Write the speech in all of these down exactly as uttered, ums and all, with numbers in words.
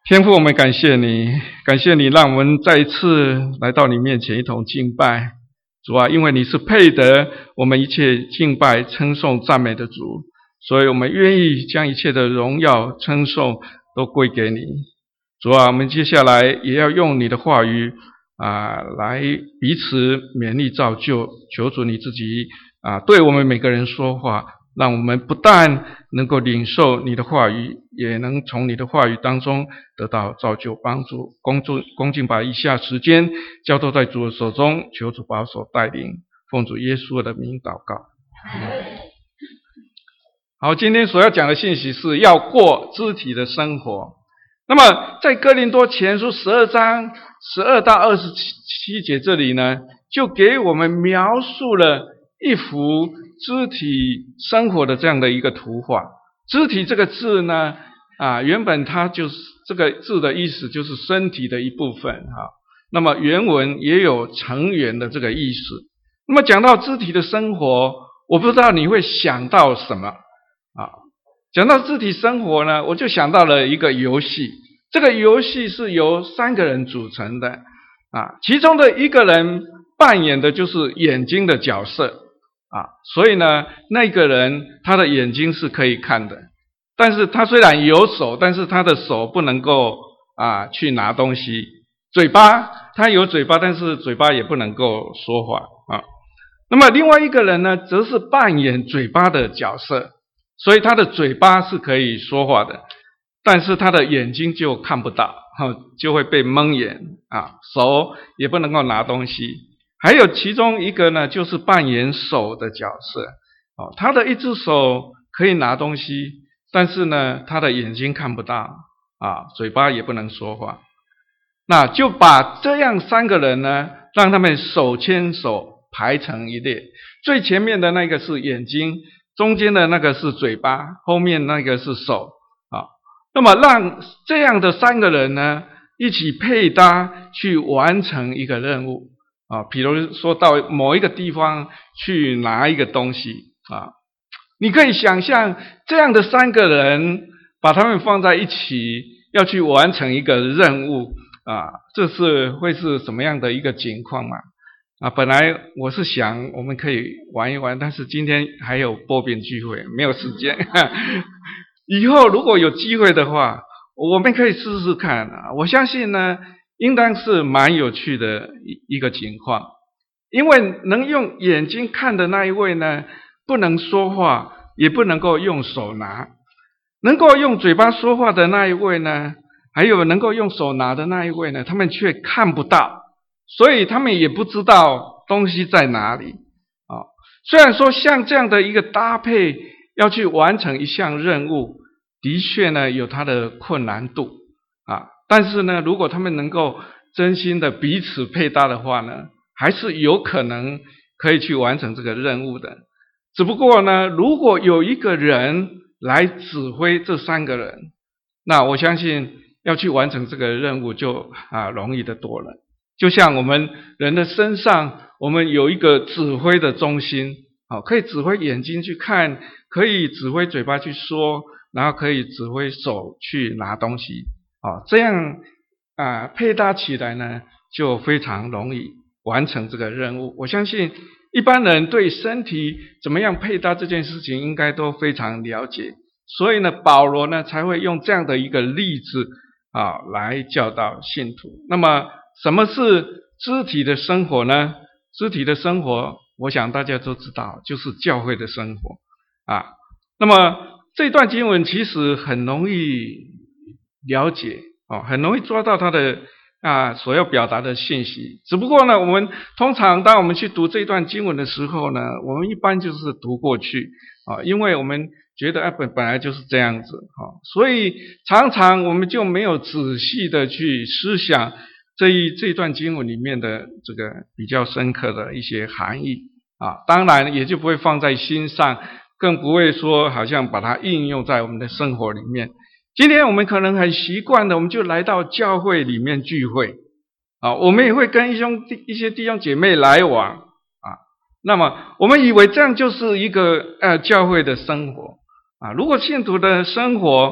天父，我们感谢你，感谢你让我们再一次来到你面前一同敬拜。主啊，因为你是配得我们一切敬拜、称颂、赞美的主，所以我们愿意将一切的荣耀、称颂都归给你。主啊，我们接下来也要用你的话语啊，来彼此勉励造就，求主你自己啊，对我们每个人说话，让我们不但能够领受你的话语，也能从你的话语当中得到造就帮助。恭祝恭敬把以下时间交托在主的手中，求主保守带领，奉主耶稣的名祷告。好，今天所要讲的信息是要过肢体的生活。那么在哥林多前书十二章十二到二十七节这里呢，就给我们描述了一幅肢体生活的这样的一个图画。肢体这个字呢，啊，原本它就是这个字的意思就是身体的一部分哈。那么原文也有成员的这个意思。那么讲到肢体的生活，我不知道你会想到什么啊？讲到肢体生活呢，我就想到了一个游戏。这个游戏是由三个人组成的啊，其中的一个人扮演的就是眼睛的角色啊，所以呢，那个人他的眼睛是可以看的，但是他虽然有手，但是他的手不能够啊去拿东西。嘴巴，他有嘴巴，但是嘴巴也不能够说话啊。那么另外一个人呢，则是扮演嘴巴的角色，所以他的嘴巴是可以说话的，但是他的眼睛就看不到，就会被蒙眼啊，手也不能够拿东西。还有其中一个呢，就是扮演手的角色，哦，他的一只手可以拿东西，但是呢，他的眼睛看不到啊，嘴巴也不能说话。那就把这样三个人呢，让他们手牵手排成一列，最前面的那个是眼睛，中间的那个是嘴巴，后面那个是手啊。那么让这样的三个人呢，一起配搭去完成一个任务啊，比如说到某一个地方去拿一个东西啊，你可以想象这样的三个人把他们放在一起，要去完成一个任务啊，这是会是什么样的一个情况嘛？啊，本来我是想我们可以玩一玩，但是今天还有播饼聚会，没有时间。以后如果有机会的话，我们可以试试看啊。我相信呢，应当是蛮有趣的一一个情况，因为能用眼睛看的那一位呢，不能说话，也不能够用手拿；能够用嘴巴说话的那一位呢，还有能够用手拿的那一位呢，他们却看不到，所以他们也不知道东西在哪里啊。虽然说像这样的一个搭配要去完成一项任务，的确呢有它的困难度啊，但是呢，如果他们能够真心的彼此配搭的话呢，还是有可能可以去完成这个任务的。只不过呢，如果有一个人来指挥这三个人，那我相信要去完成这个任务就啊容易得多了。就像我们人的身上，我们有一个指挥的中心，好，可以指挥眼睛去看，可以指挥嘴巴去说，然后可以指挥手去拿东西，好，这样啊配搭起来呢，就非常容易完成这个任务。我相信一般人对身体怎么样配搭这件事情，应该都非常了解，所以呢，保罗呢才会用这样的一个例子啊来教导信徒。那么什么是肢体的生活呢？肢体的生活，我想大家都知道，就是教会的生活啊。那么这段经文其实很容易了解哦，很容易抓到它的啊所要表达的信息。只不过呢，我们通常当我们去读这段经文的时候呢，我们一般就是读过去啊，因为我们觉得啊本本来就是这样子啊，所以常常我们就没有仔细的去思想这一这一段经文里面的这个比较深刻的一些含义啊，当然也就不会放在心上，更不会说好像把它应用在我们的生活里面。今天我们可能很习惯的，我们就来到教会里面聚会啊，我们也会跟一兄弟一些弟兄姐妹来往啊，那么我们以为这样就是一个呃教会的生活啊。如果信徒的生活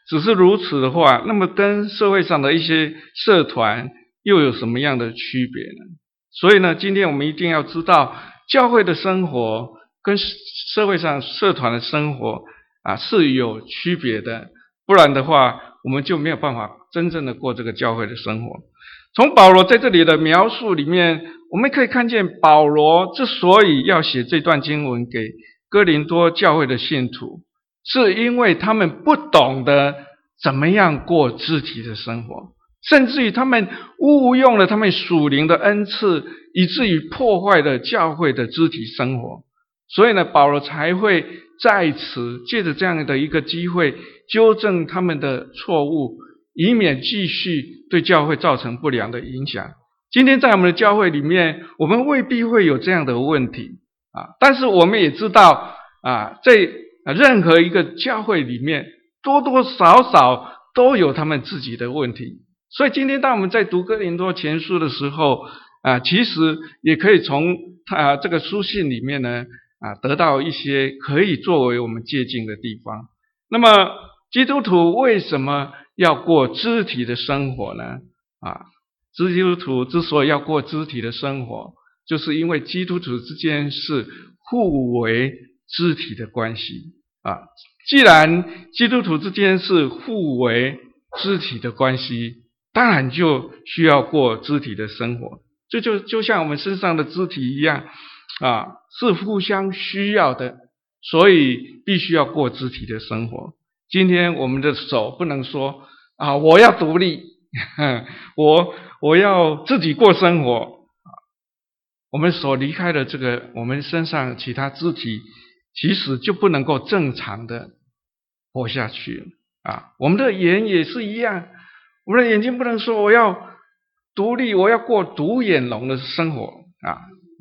只是如此的话，那么跟社会上的一些社团又有什么样的区别呢？所以呢，今天我们一定要知道，教会的生活跟社会上社团的生活啊是有区别的，不然的话，我们就没有办法真正的过这个教会的生活。从保罗在这里的描述里面，我们可以看见保罗之所以要写这段经文给哥林多教会的信徒，是因为他们不懂得怎么样过肢体的生活，甚至于他们误用了他们属灵的恩赐，以至于破坏了教会的肢体生活。所以呢，保罗才会在此借着这样的一个机会纠正他们的错误，以免继续对教会造成不良的影响。今天在我们的教会里面，我们未必会有这样的问题啊，但是我们也知道啊，在任何一个教会里面，多多少少都有他们自己的问题。所以今天当我们在读哥林多前书的时候啊，其实也可以从啊这个书信里面呢啊得到一些可以作为我们借鉴的地方。那么基督徒为什么要过肢体的生活呢？啊，基督徒之所以要过肢体的生活，就是因为基督徒之间是互为肢体的关系啊。既然基督徒之间是互为肢体的关系，当然就需要过肢体的生活。这就就像我们身上的肢体一样啊，是互相需要的，所以必须要过肢体的生活。今天我们的手不能说啊，我要独立，我我要自己过生活。我们手离开了这个我们身上其他肢体，其实就不能够正常的活下去啊。我们的眼也是一样，我们的眼睛不能说我要独立，我要过独眼龙的生活啊。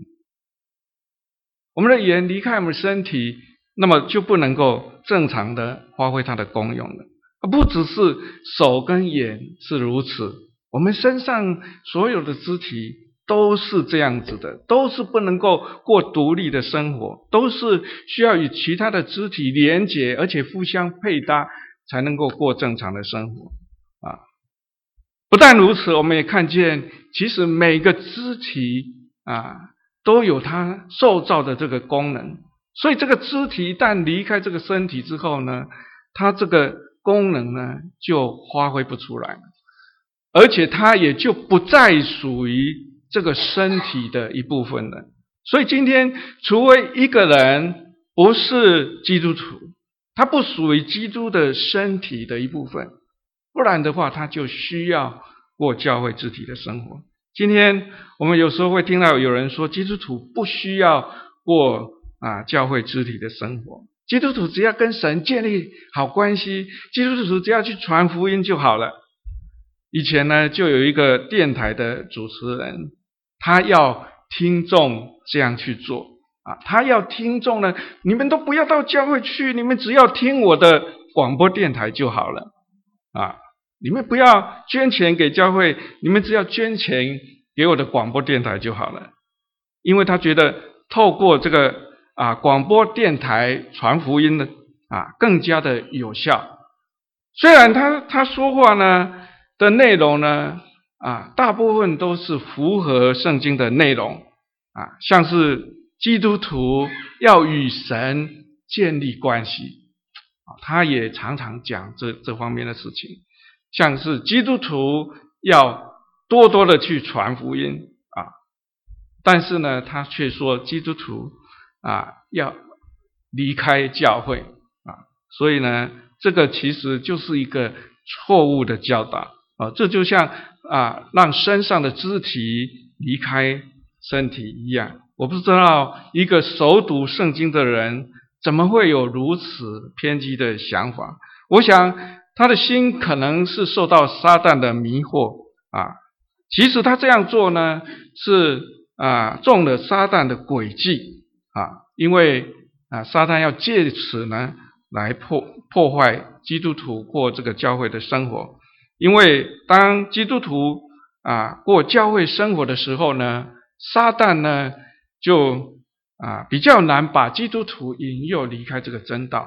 我们的眼离开我们身体，那么就不能够正常的发挥它的功用了。不只是手跟眼是如此，我们身上所有的肢体都是这样子的，都是不能够过独立的生活，都是需要与其他的肢体连结，而且互相配搭，才能够过正常的生活啊。不但如此，我们也看见，其实每个肢体啊都有它受造的这个功能，所以这个肢体一旦离开这个身体之后呢，它这个功能呢就发挥不出来了，而且它也就不再属于这个身体的一部分了。所以今天除非一个人不是基督徒，他不属于基督的身体的一部分，不然的话他就需要过教会肢体的生活。今天我们有时候会听到有人说，基督徒不需要过啊教会肢体的生活，基督徒只要跟神建立好关系，基督徒只要去传福音就好了。以前呢，就有一个电台的主持人，他要听众这样去做啊，他要听众呢，你们都不要到教会去，你们只要听我的广播电台就好了啊，你们不要捐钱给教会，你们只要捐钱给我的广播电台就好了。因为他觉得透过这个啊广播电台传福音呢啊更加的有效。虽然他他说话呢的内容呢啊大部分都是符合圣经的内容啊，像是基督徒要与神建立关系啊，他也常常讲这这方面的事情，像是基督徒要多多的去传福音啊，但是呢他却说基督徒啊要离开教会啊，所以呢这个其实就是一个错误的教导啊，这就像啊让身上的肢体离开身体一样。我不知道一个熟读圣经的人怎么会有如此偏激的想法。我想他的心可能是受到撒旦的迷惑啊，其实他这样做呢是啊中了撒旦的诡计啊，因为啊撒旦要借此呢来破破坏基督徒过这个教会的生活。因为当基督徒啊过教会生活的时候呢，撒旦呢就啊比较难把基督徒引诱离开这个真道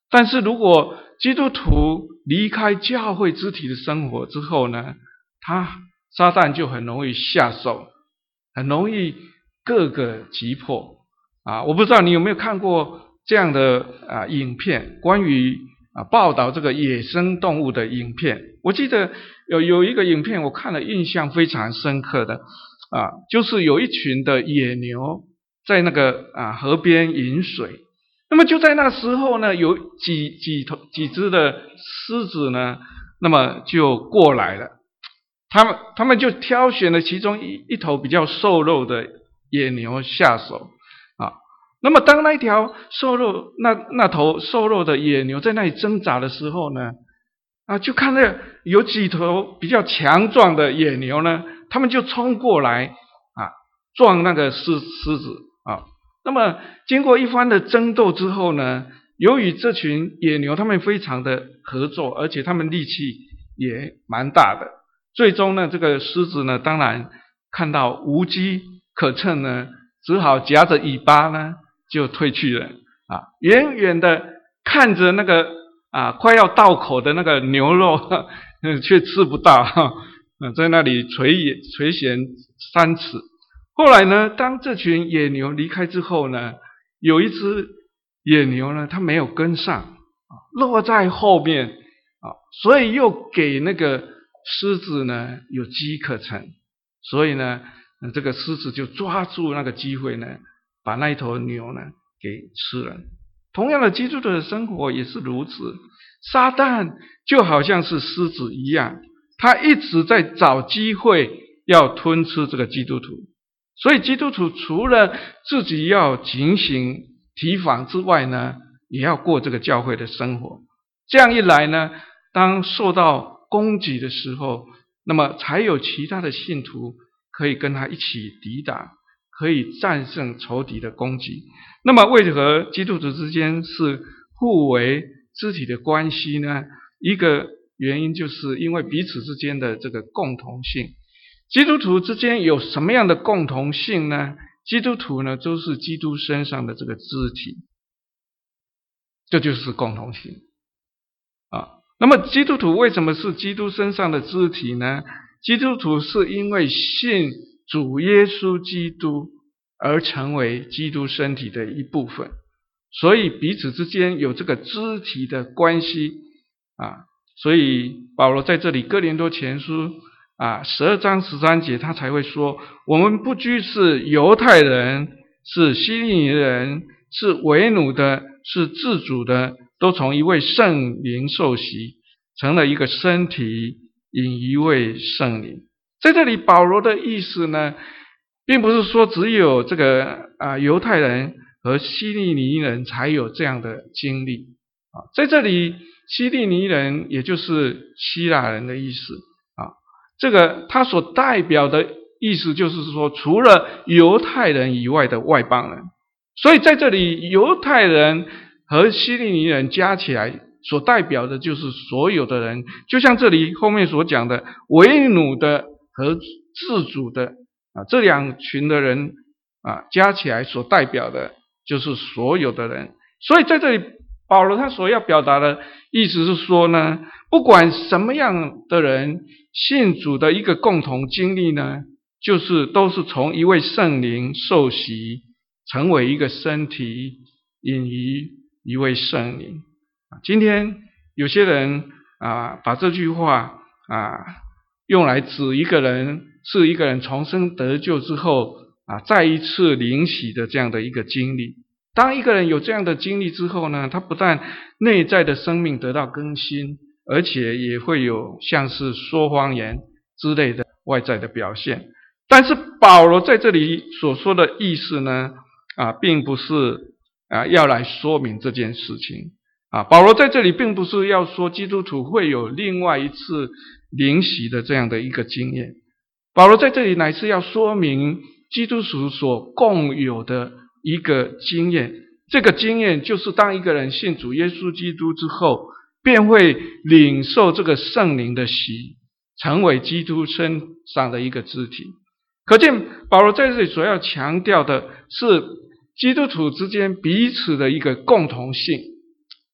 但是如果基督徒离开教会肢体的生活之后呢，他撒旦就很容易下手，很容易各个击破啊！我不知道你有没有看过这样的啊影片，关于啊报道这个野生动物的影片。我记得有有一个影片我看了印象非常深刻的啊，就是有一群的野牛在那个啊河边饮水。那么就在那时候呢，有几几头几只的狮子呢，那么就过来了。他们他们就挑选了其中一一头比较瘦肉的野牛下手啊。那么当那一条瘦肉那那头瘦肉的野牛在那里挣扎的时候呢，啊，就看到有几头比较强壮的野牛呢，他们就冲过来啊，撞那个狮狮子啊。那么经过一番的争斗之后呢，由于这群野牛他们非常的合作，而且他们力气也蛮大的，最终呢，这个狮子呢，当然看到无机可乘呢，只好夹着尾巴呢就退去了啊。远远的看着那个啊快要到口的那个牛肉，嗯，却吃不到，哈，在那里垂垂涎三尺。后来呢，当这群野牛离开之后呢，有一只野牛呢，它没有跟上，落在后面啊，所以又给那个狮子呢有机可乘，所以呢，这个狮子就抓住那个机会呢，把那一头牛呢给吃了。同样的，基督徒的生活也是如此，撒旦就好像是狮子一样，他一直在找机会要吞吃这个基督徒。所以基督徒除了自己要警醒提防之外呢，也要过这个教会的生活。这样一来呢，当受到攻击的时候，那么才有其他的信徒可以跟他一起抵挡，可以战胜仇敌的攻击。那么为何基督徒之间是互为肢体的关系呢？一个原因就是因为彼此之间的这个共同性。基督徒之间有什么样的共同性呢？基督徒呢，都是基督身上的这个肢体，这就是共同性啊。那么基督徒为什么是基督身上的肢体呢？基督徒是因为信主耶稣基督而成为基督身体的一部分，所以彼此之间有这个肢体的关系啊。所以保罗在这里哥林多前书啊，十二章十三节，他才会说：我们不拘是犹太人，是希利尼人，是为奴的，是自主的，都从一位圣灵受洗，成了一个身体，引一位圣灵。在这里，保罗的意思呢，并不是说只有这个啊犹太人和希利尼人才有这样的经历啊。在这里，希利尼人也就是希腊人的意思。这个他所代表的意思就是说，除了犹太人以外的外邦人。所以在这里，犹太人和希利尼人加起来所代表的就是所有的人，就像这里后面所讲的，为奴的和自主的啊，这两群的人啊，加起来所代表的就是所有的人。所以在这里，保罗他所要表达的意思是说呢，不管什么样的人信主的一个共同经历呢，就是都是从一位圣灵受洗，成为一个身体，引于一位圣灵。今天有些人啊，把这句话啊用来指一个人是一个人重生得救之后啊，再一次灵洗的这样的一个经历。当一个人有这样的经历之后呢，他不但内在的生命得到更新，而且也会有像是说方言之类的外在的表现。但是保罗在这里所说的意思呢，啊，并不是啊要来说明这件事情啊。保罗在这里并不是要说基督徒会有另外一次灵洗的这样的一个经验。保罗在这里乃是要说明基督徒所共有的一个经验，这个经验就是当一个人信主耶稣基督之后，便会领受这个圣灵的洗，成为基督身上的一个肢体。可见保罗在这里所要强调的是基督徒之间彼此的一个共同性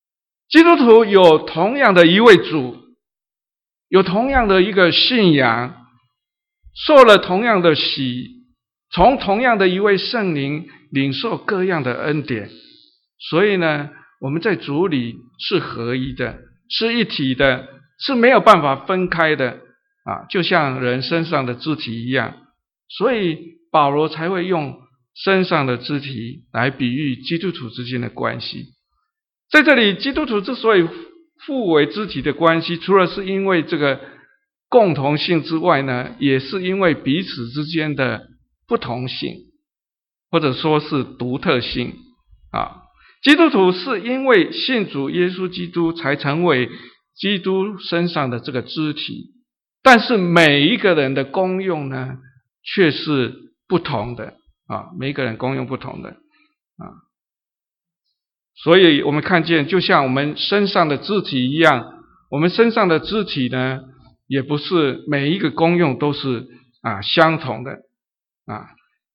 基督徒有同样的一位主，有同样的一个信仰，受了同样的洗，从同样的一位圣灵领受各样的恩典。所以呢，我们在主里是合一的，是一体的，是没有办法分开的啊，就像人身上的肢体一样。所以保罗才会用身上的肢体来比喻基督徒之间的关系。在这里，基督徒之所以互为肢体的关系，除了是因为这个共同性之外呢，也是因为彼此之间的不同性，或者说是独特性啊。基督徒是因为信主耶稣基督才成为基督身上的这个肢体，但是每一个人的功用呢，却是不同的啊，每一个人功用不同的啊。所以我们看见，就像我们身上的肢体一样，我们身上的肢体呢，也不是每一个功用都是啊相同的啊。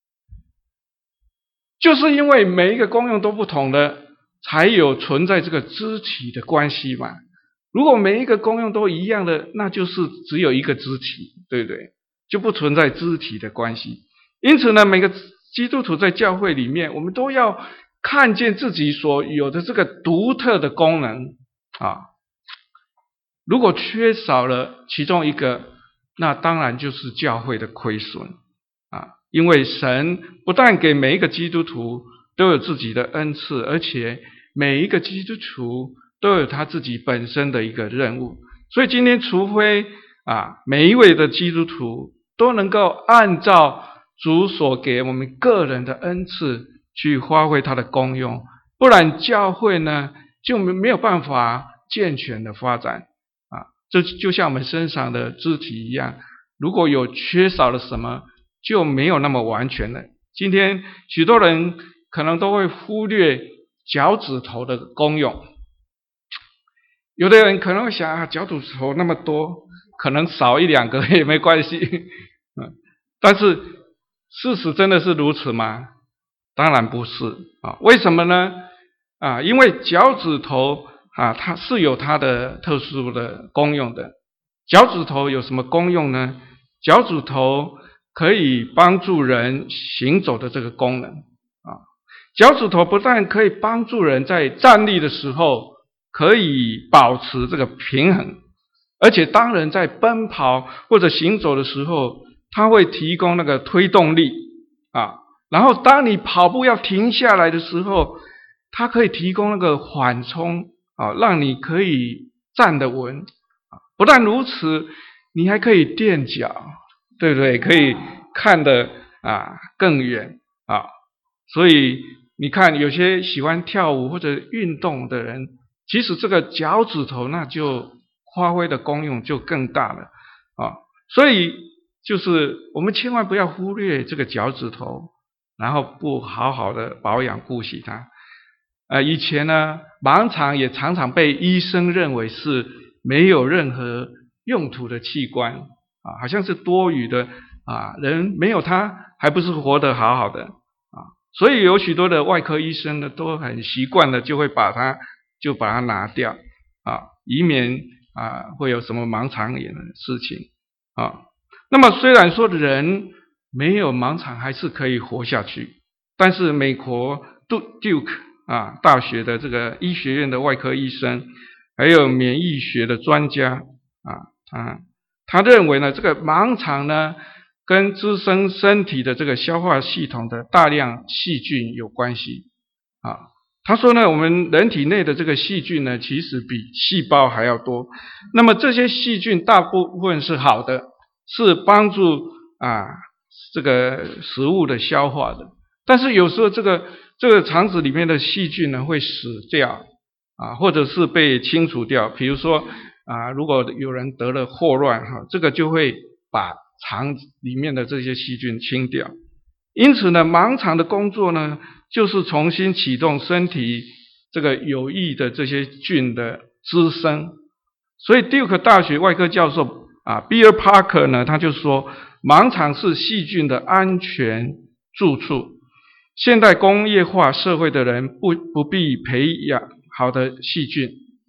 就是因为每一个功用都不同的，才有存在这个肢体的关系嘛。如果每一个功用都一样的，那就是只有一个肢体，对不对？就不存在肢体的关系。因此呢，每个基督徒在教会里面，我们都要看见自己所有的这个独特的功能啊。如果缺少了其中一个，那当然就是教会的亏损啊。因为神不但给每一个基督徒都有自己的恩赐，而且每一个基督徒都有他自己本身的一个任务。所以今天除非啊每一位的基督徒都能够按照主所给我们个人的恩赐去发挥他的功用，不然教会呢就没有办法健全的发展啊。这就像我们身上的肢体一样，如果有缺少了什么，就没有那么完全了。今天许多人可能都会忽略脚趾头的功用，有的人可能会想啊，脚趾头那么多，可能少一两个也没关系。但是事实真的是如此吗？当然不是啊。为什么呢？啊，因为脚趾头啊，它是有它的特殊的功用的。脚趾头有什么功用呢？脚趾头可以帮助人行走的这个功能啊。脚趾头不但可以帮助人在站立的时候可以保持这个平衡，而且当人在奔跑或者行走的时候，它会提供那个推动力啊。然后当你跑步要停下来的时候，它可以提供那个缓冲啊，让你可以站得稳啊。不但如此，你还可以垫脚，对不对？可以看得啊更远啊。所以你看，有些喜欢跳舞或者运动的人，其实这个脚趾头那就发挥的功用就更大了啊。所以就是我们千万不要忽略这个脚趾头，然后不好好的保养顾惜它。呃，以前呢，盲肠也常常被医生认为是没有任何用途的器官啊，好像是多余的啊，人没有它还不是活得好好的啊。所以有许多的外科医生呢，都很习惯的就会把它就把它拿掉啊，以免啊会有什么盲肠炎的事情啊。那么虽然说人没有盲肠还是可以活下去，但是美国 Duke 啊大学的这个医学院的外科医生，还有免疫学的专家啊，他他认为呢，这个盲肠呢跟滋生身体的这个消化系统的大量细菌有关系啊。他说呢，我们人体内的这个细菌呢，其实比细胞还要多。那么这些细菌大部分是好的，是帮助啊这个食物的消化的。但是有时候这个这个肠子里面的细菌呢会死掉啊，或者是被清除掉。比如说啊，如果有人得了霍乱哈，这个就会把肠里面的这些细菌清掉。因此呢，盲肠的工作呢，就是重新启动身体这个有益的这些菌的滋生。所以 Duke 大学外科教授啊 Bill Parker 呢，他就说，盲肠是细菌的安全住处。现代工业化社会的人不不必培养好的细菌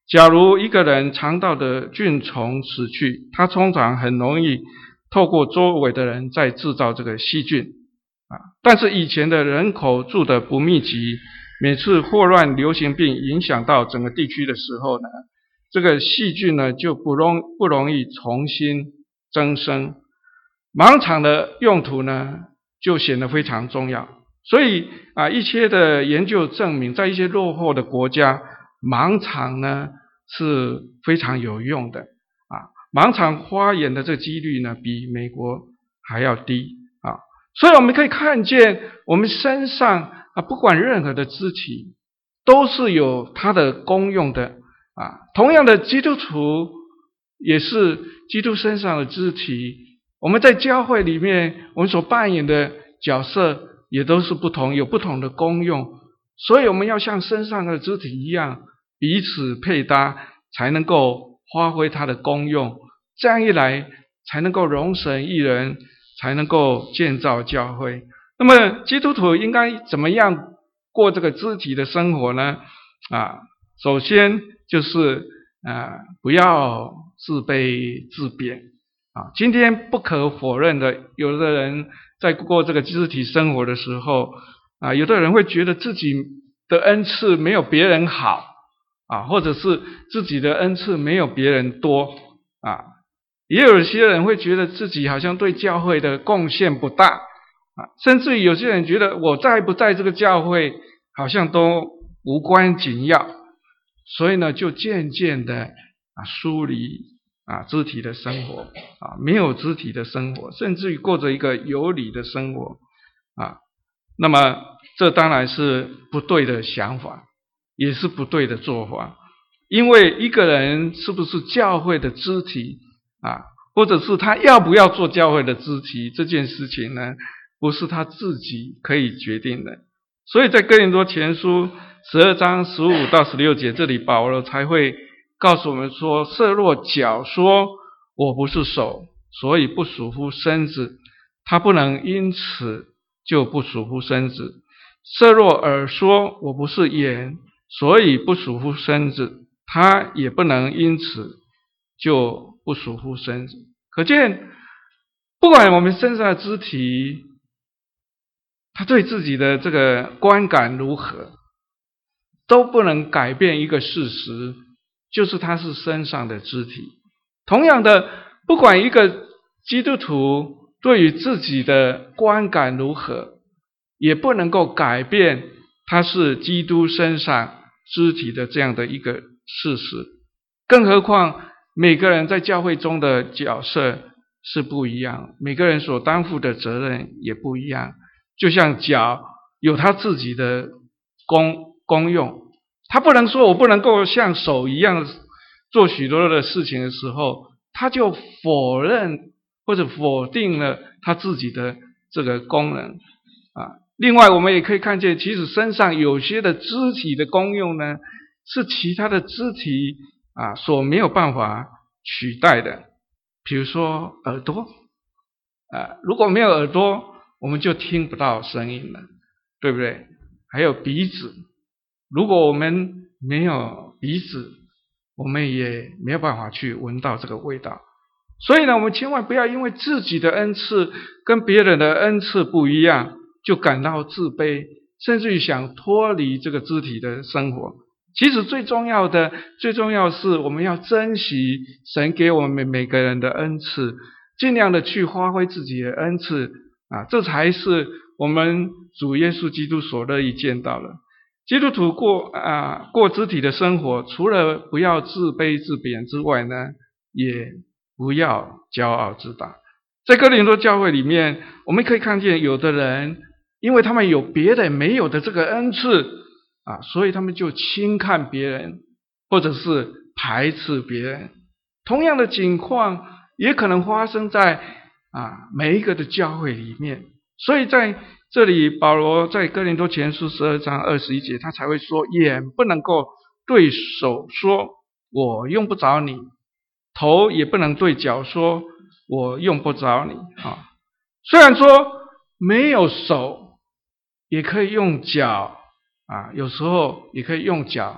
假如一个人肠道的菌虫死去，他通常很容易透过周围的人在制造这个细菌啊。但是以前的人口住得不密集，每次霍乱流行病影响到整个地区的时候呢，这个细菌呢就不容不容易重新增生。盲场的用途呢就显得非常重要。所以啊，一些的研究证明，在一些落后的国家，盲场呢是非常有用的啊。盲场发炎的这个几率呢，比美国还要低啊。所以我们可以看见，我们身上啊，不管任何的肢体，都是有它的功用的啊。同样的，基督徒也是基督身上的肢体。我们在教会里面，我们所扮演的角色也都是不同，有不同的功用。所以我们要像身上的肢体一样，彼此配搭，才能够发挥它的功用。这样一来，才能够容神一人，才能够建造教会。那么基督徒应该怎么样过这个肢体的生活呢？啊，首先就是啊，不要自卑自贬啊。今天不可否认的，有的人在过这个肢体生活的时候啊，有的人会觉得自己的恩赐没有别人好啊，或者是自己的恩赐没有别人多啊。也有些人会觉得自己好像对教会的贡献不大啊，甚至于有些人觉得我在不在这个教会好像都无关紧要，所以呢，就渐渐的啊疏离啊肢体的生活啊，没有肢体的生活，甚至于过着一个有理的生活啊。那么这当然是不对的想法，也是不对的做法。因为一个人是不是教会的肢体啊，或者是他要不要做教会的肢体，这件事情呢，不是他自己可以决定的。所以在哥林多前书十二章十五到十六节，这里保罗才会告诉我们说，设若脚说我不是手，所以不属乎身子，他不能因此就不属乎身子；设若耳说我不是眼，所以不属乎身子，他也不能因此就不属乎身子。可见，不管我们身上的肢体，他对自己的这个观感如何，都不能改变一个事实，就是他是身上的肢体。同样的，不管一个基督徒对于自己的观感如何，也不能够改变他是基督身上肢体的这样的一个事实。更何况每个人在教会中的角色是不一样，每个人所担负的责任也不一样。就像脚有他自己的功功用，他不能说我不能够像手一样做许多的事情的时候，他就否认或者否定了他自己的这个功能啊。另外我们也可以看见，其实身上有些的肢体的功用呢，是其他的肢体啊所没有办法取代的。比如说耳朵啊，如果没有耳朵，我们就听不到声音了，对不对？还有鼻子，如果我们没有鼻子，我们也没有办法去闻到这个味道。所以呢，我们千万不要因为自己的恩赐跟别人的恩赐不一样，就感到自卑，甚至于想脱离这个肢体的生活。其实最重要的，最重要的是我们要珍惜神给我们每个人的恩赐，尽量的去发挥自己的恩赐啊，这才是我们主耶稣基督所乐意见到的。基督徒过啊过肢体的生活，除了不要自卑自贬之外呢，也不要骄傲自大。在哥林多教会里面，我们可以看见有的人，因为他们有别人没有的这个恩赐啊，所以他们就轻看别人，或者是排斥别人。同样的情况也可能发生在啊每一个的教会里面。所以在这里保罗在哥林多前书十二章二十一节，他才会说，眼不能够对手说我用不着你，头也不能对脚说我用不着你啊。虽然说没有手也可以用脚啊，有时候也可以用脚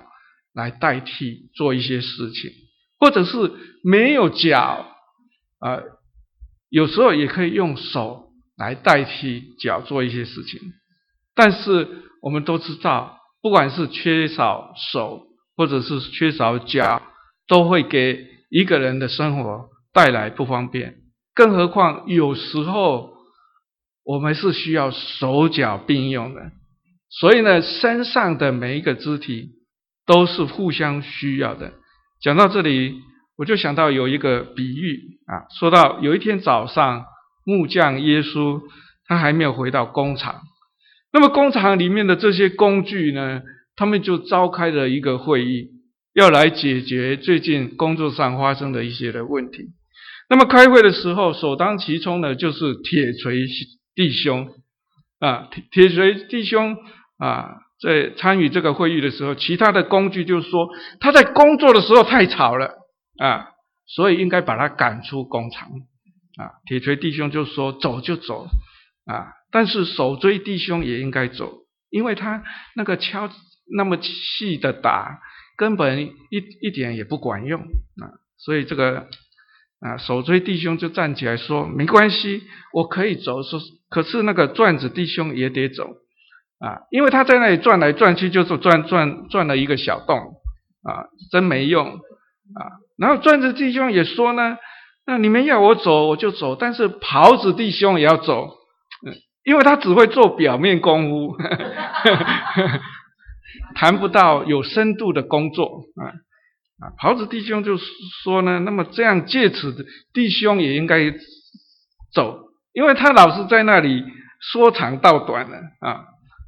来代替做一些事情，或者是没有脚，呃，有时候也可以用手来代替脚做一些事情。但是我们都知道，不管是缺少手或者是缺少脚，都会给一个人的生活带来不方便。更何况有时候我们是需要手脚并用的，所以呢，身上的每一个肢体都是互相需要的。讲到这里，我就想到有一个比喻啊，说到有一天早上，木匠耶稣他还没有回到工厂，那么工厂里面的这些工具呢，他们就召开了一个会议，要来解决最近工作上发生的一些的问题。那么开会的时候，首当其冲的就是铁锤弟兄啊，铁锤弟兄啊，在参与这个会议的时候，其他的工具就说他在工作的时候太吵了啊，所以应该把他赶出工厂啊。铁锤弟兄就说走就走啊，但是手锥弟兄也应该走，因为他那个敲那么细的打，根本一一点也不管用啊，所以这个啊，手锥弟兄就站起来说：“没关系，我可以走。说可是那个转子弟兄也得走啊，因为他在那里转来转去，就是转转转了一个小洞啊，真没用啊。然后转子弟兄也说呢，那你们要我走我就走，但是袍子弟兄也要走，嗯，因为他只会做表面功夫，谈不到有深度的工作啊。”啊，袍子弟兄就说呢，那么这样借此的弟兄也应该走，因为他老是在那里说长道短了啊。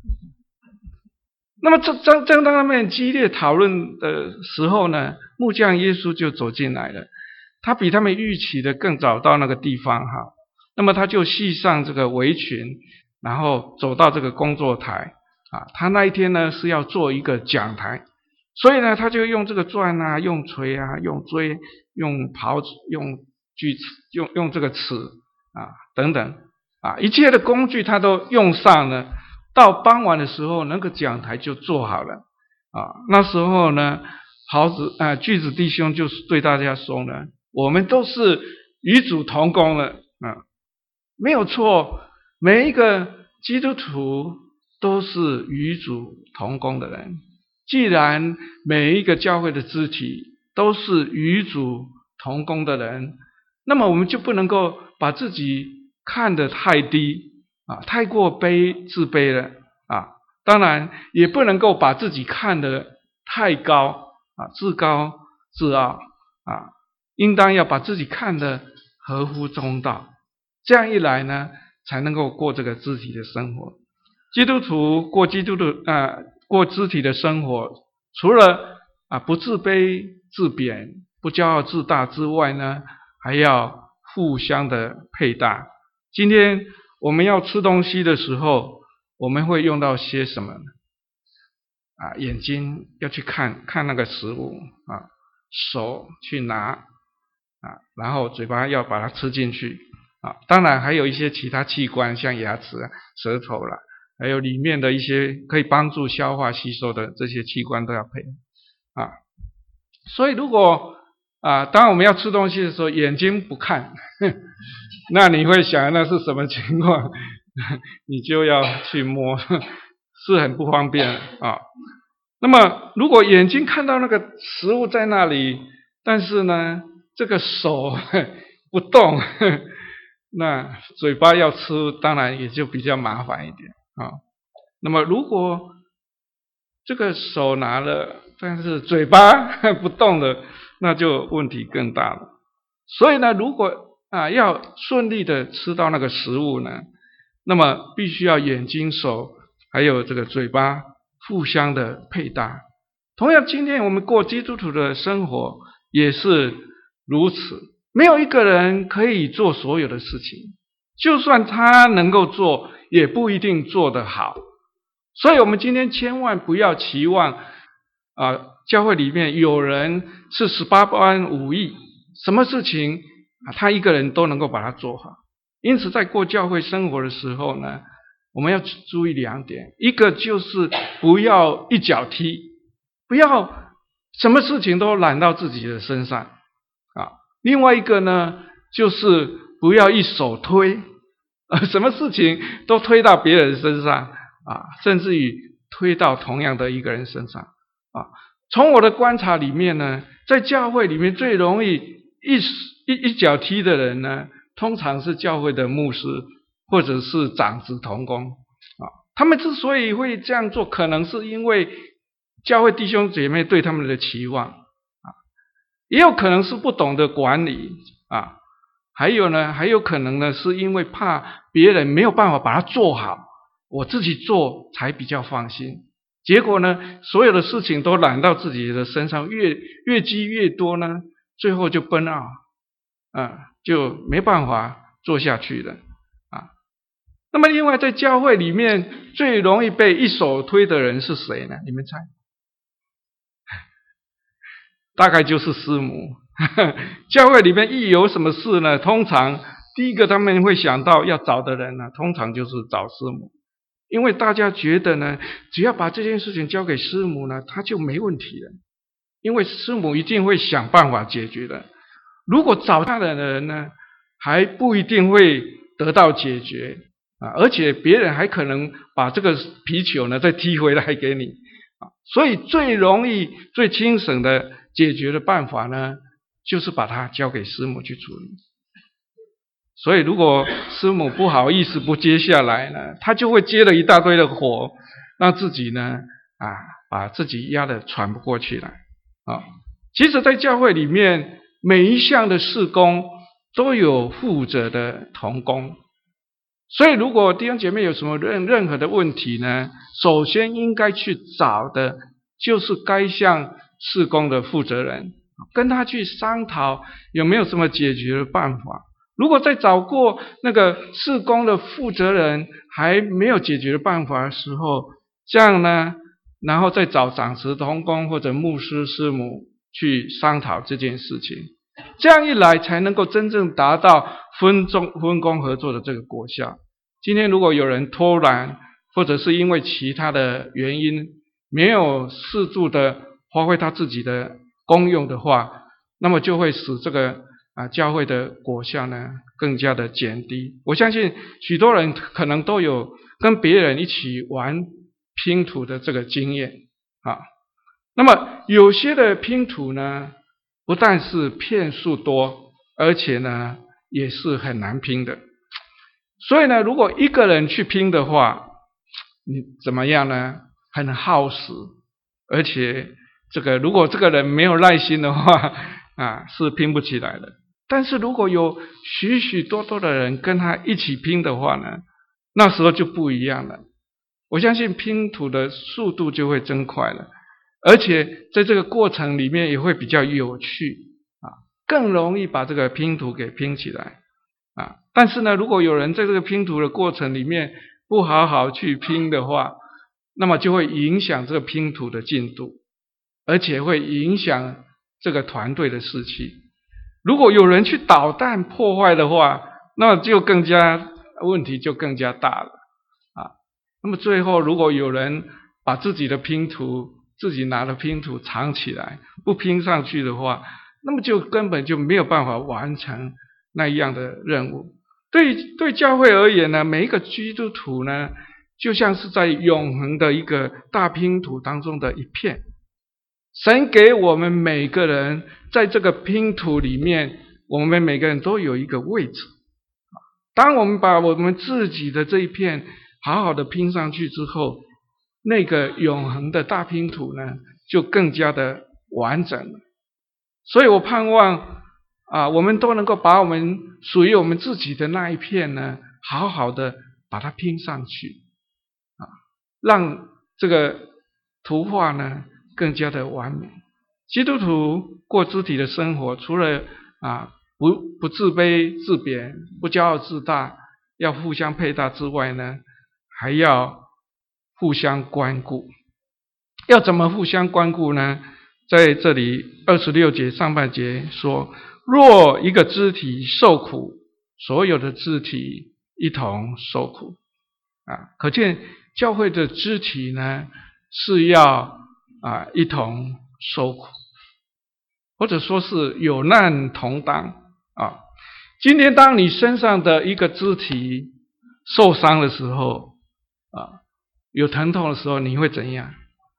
那么正正正当他们激烈讨论的时候呢，木匠耶稣就走进来了，他比他们预期的更早到那个地方哈。那么他就系上这个围裙，然后走到这个工作台啊。他那一天呢是要做一个讲台。所以呢，他就用这个钻啊，用锤啊，用锥，用刨子，用锯子，用用这个尺啊，等等啊，一切的工具他都用上了。到傍晚的时候，那个讲台就做好了啊。那时候呢，刨子啊，锯子弟兄就对大家说呢，我们都是与主同工了啊，没有错，每一个基督徒都是与主同工的人。既然每一个教会的肢体都是与主同工的人，那么我们就不能够把自己看得太低啊，太过卑自卑了啊。当然也不能够把自己看得太高啊，自高自傲啊，应当要把自己看得合乎中道。这样一来呢，才能够过这个肢体的生活。基督徒过基督的啊。过肢体的生活，除了啊不自卑自贬、不骄傲自大之外呢，还要互相的配搭。今天我们要吃东西的时候，我们会用到些什么呢？啊，眼睛要去看看那个食物啊，手去拿啊，然后嘴巴要把它吃进去啊。当然还有一些其他器官，像牙齿、舌头啦。还有里面的一些可以帮助消化吸收的这些器官都要配啊，所以如果啊，当我们要吃东西的时候，眼睛不看，那你会想那是什么情况？你就要去摸，是很不方便啊。那么如果眼睛看到那个食物在那里，但是呢，这个手不动，那嘴巴要吃，当然也就比较麻烦一点。啊，那么如果这个手拿了，但是嘴巴不动了，那就问题更大了。所以呢，如果啊要顺利的吃到那个食物呢，那么必须要眼睛、手还有这个嘴巴互相的配搭。同样，今天我们过基督徒的生活也是如此，没有一个人可以做所有的事情，就算他能够做，也不一定做得好。所以我们今天千万不要期望啊，教会里面有人是十八般武艺，什么事情啊他一个人都能够把它做好。因此在过教会生活的时候呢，我们要注意两点，一个就是不要一脚踢，不要什么事情都揽到自己的身上啊。另外一个呢，就是不要一手推，呃，什么事情都推到别人身上啊，甚至于推到同样的一个人身上啊。从我的观察里面呢，在教会里面最容易一一一脚踢的人呢，通常是教会的牧师或者是长子同工啊。他们之所以会这样做，可能是因为教会弟兄姐妹对他们的期望啊，也有可能是不懂得管理啊，还有呢，还有可能呢，是因为怕别人没有办法把它做好，我自己做才比较放心。结果呢，所有的事情都揽到自己的身上，越越积越多呢，最后就burn out啊，就没办法做下去了啊。那么另外在教会里面最容易被一手推的人是谁呢？你们猜？大概就是师母。教会里面一有什么事呢，通常第一个他们会想到要找的人呢，通常就是找师母。因为大家觉得呢，只要把这件事情交给师母呢，他就没问题了。因为师母一定会想办法解决的。如果找他的人呢，还不一定会得到解决啊，而且别人还可能把这个皮球呢再踢回来给你啊。所以最容易、最轻省的解决的办法呢，就是把它交给师母去处理。所以如果师母不好意思不接下来呢，他就会接了一大堆的活，让自己呢啊把自己压得喘不过气来啊。其实在教会里面，每一项的事工都有负责的同工，所以如果弟兄姐妹有什么任任何的问题呢，首先应该去找的就是该项事工的负责人，跟他去商讨有没有什么解决的办法。如果在找过那个事工的负责人还没有解决的办法的时候，这样呢，然后再找长子同工或者牧师师母去商讨这件事情，这样一来才能够真正达到分中分工合作的这个果效。今天如果有人偷懒，或者是因为其他的原因没有适度的发挥他自己的功用的话，那么就会使这个啊，教会的果效呢更加的减低。我相信许多人可能都有跟别人一起玩拼图的这个经验啊。那么有些的拼图呢，不但是片数多，而且呢也是很难拼的。所以呢，如果一个人去拼的话，你怎么样呢？很耗时，而且这个如果这个人没有耐心的话啊，是拼不起来的。但是如果有许许多多的人跟他一起拼的话呢，那时候就不一样了。我相信拼图的速度就会增快了，而且在这个过程里面也会比较有趣啊，更容易把这个拼图给拼起来啊。但是呢，如果有人在这个拼图的过程里面不好好去拼的话，那么就会影响这个拼图的进度，而且会影响这个团队的士气。如果有人去捣蛋破坏的话，那就更加问题就更加大了啊。那么最后如果有人把自己的拼图自己拿的拼图藏起来不拼上去的话，那么就根本就没有办法完成那样的任务。对对教会而言呢，每一个基督徒呢，就像是在永恒的一个大拼图当中的一片。神给我们每个人在这个拼图里面，我们每个人都有一个位置。当我们把我们自己的这一片好好的拼上去之后，那个永恒的大拼图呢，就更加的完整了。所以我盼望啊，我们都能够把我们属于我们自己的那一片呢，好好的把它拼上去啊，让这个图画呢更加的完美。基督徒过肢体的生活，除了啊不不自卑自贬，不骄傲自大，要互相配搭之外呢，还要互相关顾。要怎么互相关顾呢？在这里二十六节上半节说，若一个肢体受苦，所有的肢体一同受苦啊。可见教会的肢体呢是要啊一同受苦或者说是有难同当啊。今天当你身上的一个肢体受伤的时候啊，有疼痛的时候，你会怎样？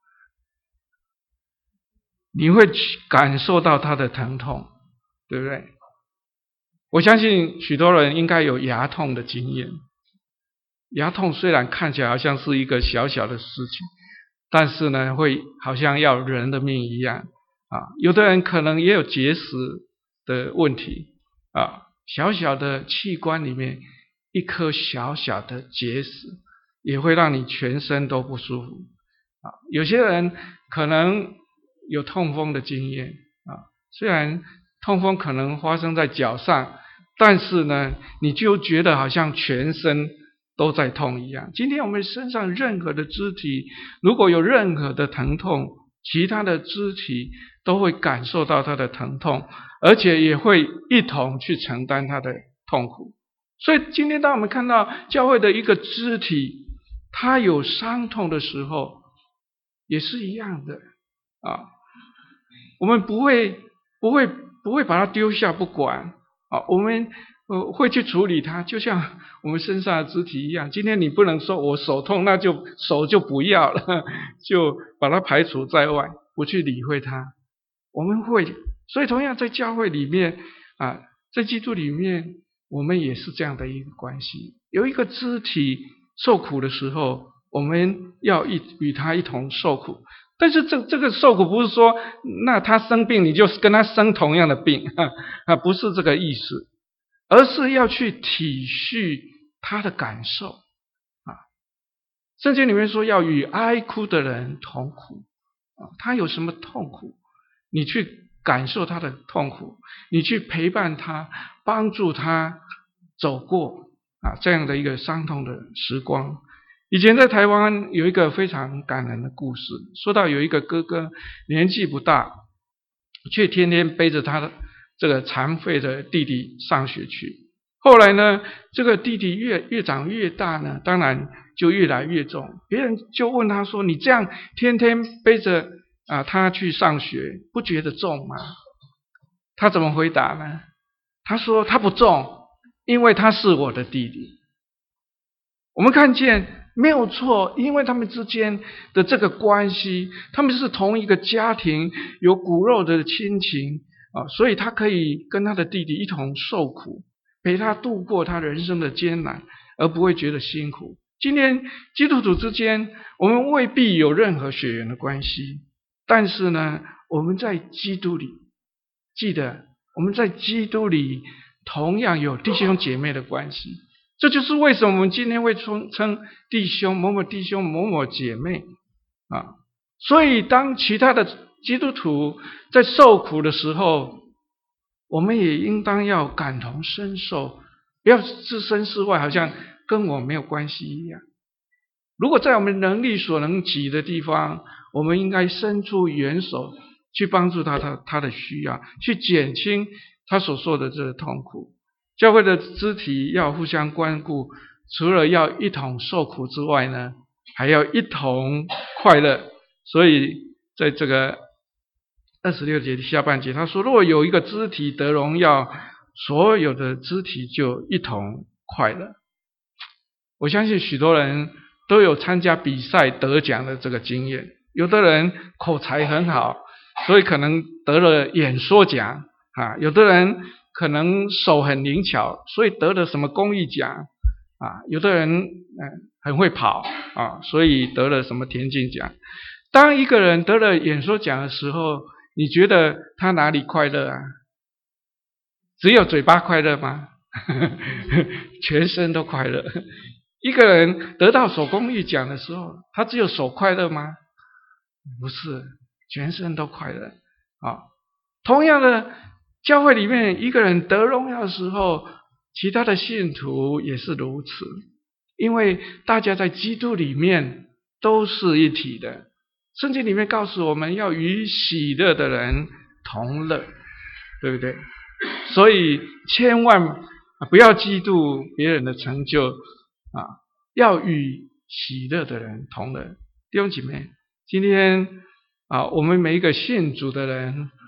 你会感受到它的疼痛，对不对？我相信许多人应该有牙痛的经验。牙痛虽然看起来好像是一个小小的事情，但是呢，会好像要人的命一样啊。有的人可能也有结石的问题啊，小小的器官里面一颗小小的结石，也会让你全身都不舒服啊。有些人可能有痛风的经验啊，虽然痛风可能发生在脚上，但是呢，你就觉得好像全身都在痛一样。今天我们身上任何的肢体，如果有任何的疼痛，其他的肢体都会感受到它的疼痛，而且也会一同去承担它的痛苦。所以今天当我们看到教会的一个肢体，它有伤痛的时候，也是一样的啊。我们不会不会不会把它丢下不管啊，我们呃会去处理它，就像我们身上的肢体一样。今天你不能说我手痛，那就手就不要了，就把它排除在外，不去理会它。我们会，所以同样在教会里面啊，在基督里面，我们也是这样的一个关系。有一个肢体受苦的时候，我们要一与他一同受苦。但是这这个受苦不是说，那他生病你就跟他生同样的病啊，不是这个意思，而是要去体恤他的感受啊。圣经里面说要与哀哭的人同苦啊，他有什么痛苦，你去感受他的痛苦，你去陪伴他，帮助他走过啊这样的一个伤痛的时光。以前在台湾有一个非常感人的故事，说到有一个哥哥年纪不大，却天天背着他的这个残废的弟弟上学去。后来呢，这个弟弟越越长越大呢，当然就越来越重。别人就问他说：“你这样天天背着啊他去上学，不觉得重吗？”他怎么回答呢？他说：“他不重，因为他是我的弟弟。”我们看见没有错，因为他们之间的这个关系，他们是同一个家庭，有骨肉的亲情啊，所以他可以跟他的弟弟一同受苦，陪他度过他人生的艰难，而不会觉得辛苦。今天基督徒之间，我们未必有任何血缘的关系，但是呢，我们在基督里，记得我们在基督里同样有弟兄姐妹的关系。这就是为什么我们今天会称称弟兄某某弟兄某某姐妹啊。所以当其他的基督徒在受苦的时候，我们也应当要感同身受，不要置身事外，好像跟我没有关系一样。如果在我们能力所能及的地方，我们应该伸出援手去帮助他他他的需要，去减轻他所受的这个痛苦。教会的肢体要互相关顾，除了要一同受苦之外呢，还要一同快乐。所以在这个二十六节的下半节，他说：“若有一个肢体得荣耀，所有的肢体就一同快乐。”我相信许多人都有参加比赛得奖的这个经验。有的人口才很好，所以可能得了演说奖啊；有的人可能手很灵巧，所以得了什么公益奖啊；有的人嗯很会跑啊，所以得了什么田径奖。当一个人得了演说奖的时候，你觉得他哪里快乐啊？只有嘴巴快乐吗？全身都快乐。一个人得到手工艺奖的时候，他只有手快乐吗？不是，全身都快乐啊。同样的，教会里面一个人得荣耀的时候，其他的信徒也是如此，因为大家在基督里面都是一体的。圣经里面告诉我们要与喜乐的人同乐，对不对？所以千万不要嫉妒别人的成就啊，要与喜乐的人同乐。弟兄姐妹，今天啊，我们每一个信主的人，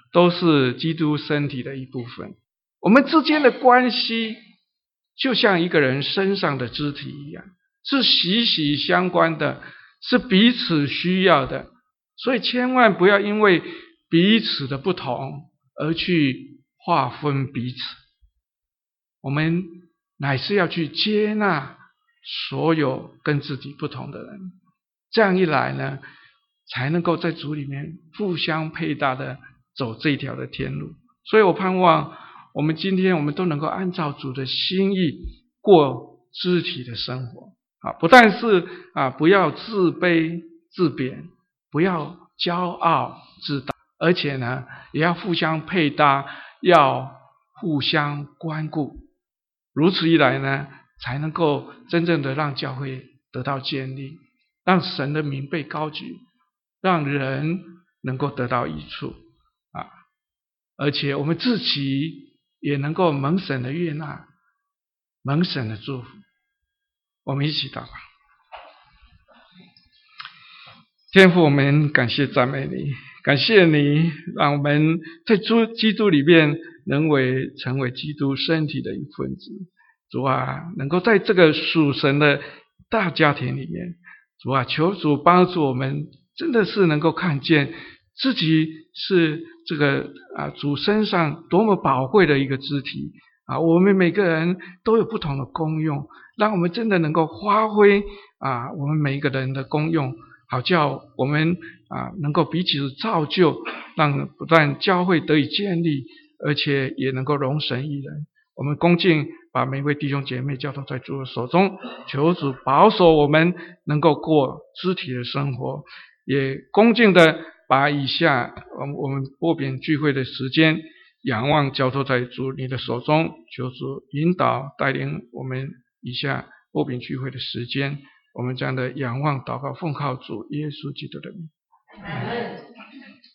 都是基督身体的一部分。我们之间的关系就像一个人身上的肢体一样，是息息相关的，是彼此需要的。所以千万不要因为彼此的不同而去划分彼此，我们乃是要去接纳所有跟自己不同的人，这样一来呢，才能够在主里面互相配搭的走这一条的天路。所以我盼望我们今天我们都能够按照主的心意过肢体的生活啊，不但是啊不要自卑自贬，不要骄傲自大，而且呢也要互相配搭，要互相关顾。如此一来呢，才能够真正的让教会得到建立，让神的名被高举，让人能够得到益处啊！而且我们自己也能够蒙神的悦纳，蒙神的祝福。我们一起祷告。天父，我们感谢赞美你，感谢你让我们在主基督里面能为成为基督身体的一份子。主啊，能够在这个属神的大家庭里面，主啊，求主帮助我们，真的是能够看见自己是这个啊主身上多么宝贵的一个肢体啊！我们每个人都有不同的功用，让我们真的能够发挥啊我们每一个人的功用，好叫我们啊能够彼此造就，让不但教会得以建立，而且也能够容神一人。我们恭敬把每位弟兄姐妹交托在主的手中，求主保守我们能够过肢体的生活，也恭敬的把以下我们擘饼聚会的时间仰望交托在主你的手中，求主引导带领我们以下擘饼聚会的时间。我们这样的仰望祷告，奉靠主耶稣基督的名。